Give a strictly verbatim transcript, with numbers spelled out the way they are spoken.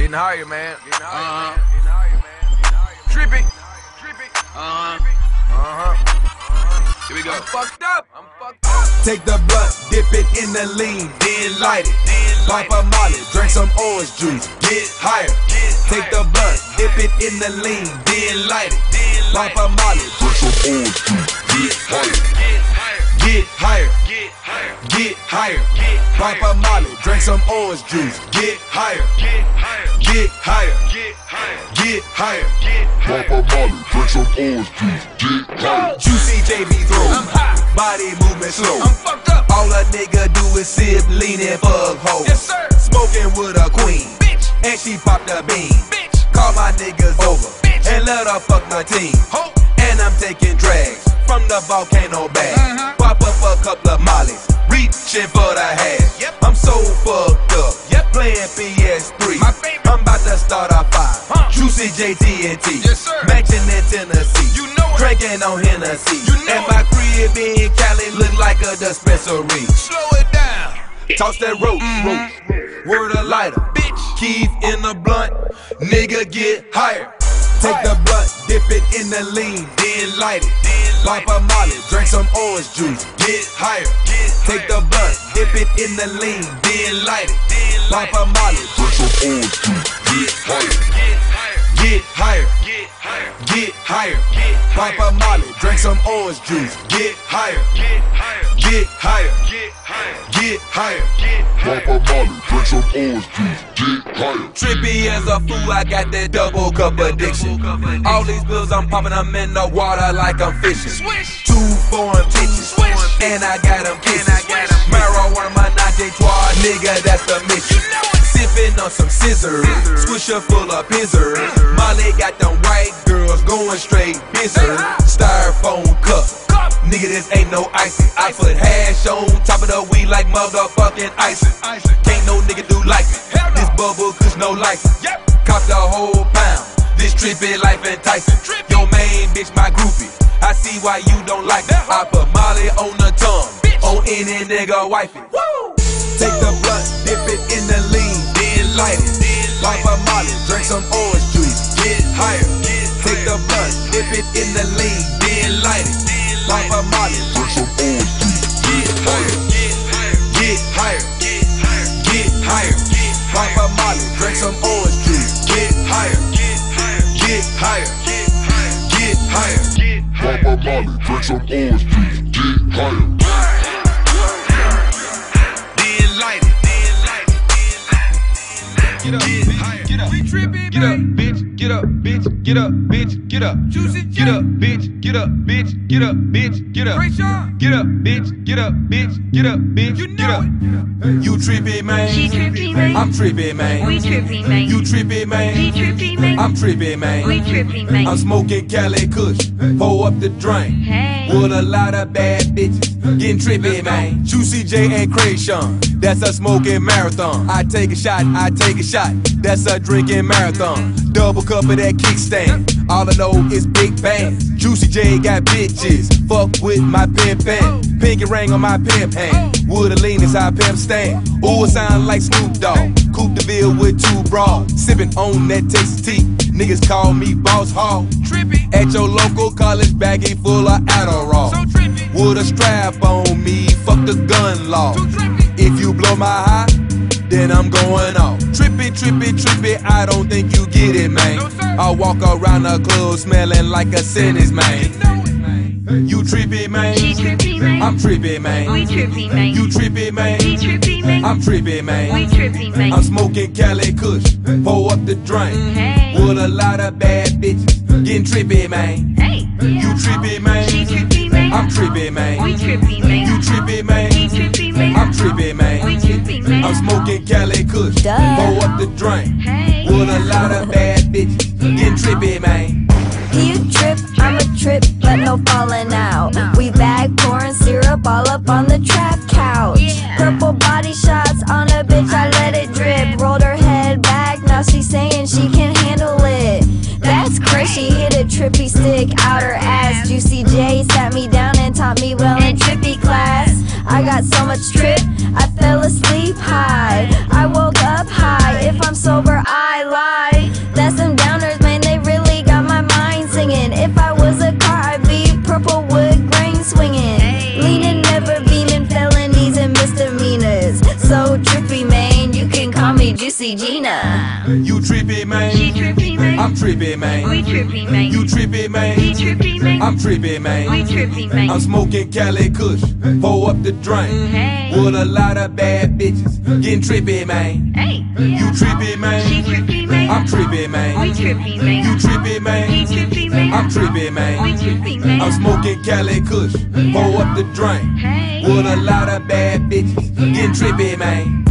Getting higher, man. Getting higher, uh-huh. man. Getting higher, man. Getting higher, man. Trippy. Trippy. Uh-huh. Uh-huh. Uh-huh. Here we go. I'm fucked up. I'm fucked up. Take the blunt, dip it in the lean, then light it. Pop a molly, drink some orange juice, get higher. Take the blunt, dip it in the lean, then light it. Pop a molly, drink some orange juice, get higher. Get higher, get higher, get higher. Pop a molly, drink some orange juice, get higher. Get higher, get higher, get higher. Pop a molly, drink some orange juice, get higher. Juicy J B through, I'm hot. Body movement slow. I'm fucked up. All a nigga do is sip, lean and fuck hoe. Yes, sir. Smoking with a queen, Bitch. and she popped a bean. Bitch. Call my niggas over, Bitch. and let her fuck my team. Ho. And I'm taking drags from the volcano bag. Uh-huh. Pop up a couple of mollies, reaching for the hash. Yep. I'm so fucked up, Yep. playing P S three. My favorite. I'm about to start a five. Huh. Juicy J T N T. Yes, sir. Mansion in Tennessee. You know it. Drinking on Hennessy. You know and it. my crib in Cali look like a dispensary. Slow it down. Toss that roach, Mhm. roach. Word a lighter, Bitch. Keith in the blunt, nigga get higher. Take the blunt, dip it in the lean, then light it. Pop a molly, drink some orange juice, get higher. Take the blunt, dip it in the lean, then light it. Pop a molly, Drink some orange juice, get higher. get higher, get higher. Pop a molly, drink some orange juice, get higher. Get higher, get higher. Pop a molly, drink some orange juice, get higher. Trippy as a fool, I got that double cup addiction. All these pills, I'm popping them in the water like I'm fishing. Swish. Two foreign bitches, Swish. and I got them kissing. And I got 'em Marijuana, my Najee Trois, nigga, that's the mission. You know it. Sipping on some scissors, swisher full of pizzers. Molly got them white girls going straight bizzer. Styrofoam cup. Cup. Nigga, this ain't no icing. I put hash on top of the weed like motherfucking icing. Icing. Can't no nigga do like me. Hell no. This bubble cause no license. Yep. Cop the whole pound. This trippy life enticing. Trippy. Your main bitch, my groupie. I see why you don't like me. I put Molly on the tongue. Bitch. On any nigga wifey. Woo. Take the blunt, dip it in the lean, then light it. Pop a Molly, drink some orange juice, get higher. Take the blunt, dip it in the lean, then light it. Pop a Molly, Drink some orange juice, get higher. Get higher, get higher. Pop a Molly, drink some orange juice, get higher. Get higher, get higher. Pop a molly, drink some orange juice, get higher. Then light it, then light it. Get up, Get bitch. higher. Get up. We tripping, Get up, man. bitch, get up, bitch, get up, bitch, get up. Juicy J. Get up, bitch, get up, bitch, get up, bitch, get up. Great Sean. Get up, bitch, get up, bitch, get up, bitch, You get know up. it. You trippy, man. She trippy, man. I'm trippy, man. We trippy, man. You trippy, She man. trippy, man. I'm trippy, man. We trippy, man. I'm smoking Cali Kush, pour up the drink. Hey. With a lot of bad bitches, getting trippy, man. Juicy J and Krayshawn, that's a smoking marathon. I take a shot, I take a shot, that's a drinking marathon. Double cup of that kickstand, all I know is big bang. Juicy J got bitches, fuck with my pimp pan. Pinky ring on my pimp hand, woulda lean is how pimp stand. Ooh, it sound like Snoop Dogg, Coupe de Ville with two bras. Sippin' on that Texas tea, niggas call me Boss Hog. Trippy. At your local college baggie full of Adderall. So trippy. With a strap on me, fuck the gun law. Too trippy. If you blow my high, then I'm going off. Trippy, trippy, trippy, I don't think you get it, man. No, sir. I walk around the club smelling like a sentence, You man. know it, man. You trippy, man. She trippy, man. I'm trippy, man. We trippy, man. You trippy, man. She trippy, man. I'm trippy, man. We trippy, man. I'm smoking Cali Kush, pour up the drink. Hey. With a lot of bad bitches, getting trippy, man. Hey. You trippy, man. She trippy, man. I'm trippy, man. We trippy, man. You trippy, man. She trippy, man. I'm trippy, man. We trippy, man. I'm smoking Cali Kush, Duh. pour up the drink. Hey. With a lot of bad bitches, getting trippy, man. He a trip, I'm a trip, but no falling out. We bag pouring syrup all up on the trap couch. Yeah. Purple body shots on a bitch, I let it drip. Rolled her head back, now she's saying she can handle it. That's crazy, she hit a trippy stick out her ass. Juicy J sat me down and taught me well in trippy class. I got so much trip, I fell asleep high. I woke up high. high. If I'm sober, I lie. That's them downers, man, they really got my mind singing. If I was a car, I'd be purple wood grain swinging. Leaning, never beaming, felonies and misdemeanors. So trippy, man, you can call me Juicy Gina. You trippy, man. She trippy, man. I'm trippy, man. We trippy, man. You trippy, man. He trippy, man. I'm trippy, man. We trippy, man. I'm smoking Cali Kush, pour up the drink. Hey. With a lot of bad bitches, getting trippy, man. Hey. You trippy, man. She trippy, man. I'm trippy, man. We trippy, man. You trippy, man. He trippy, man. I'm trippy, man. We trippy, man. I'm smoking Cali Kush, pour up the drink. Hey. With a lot of bad bitches, getting trippy, man.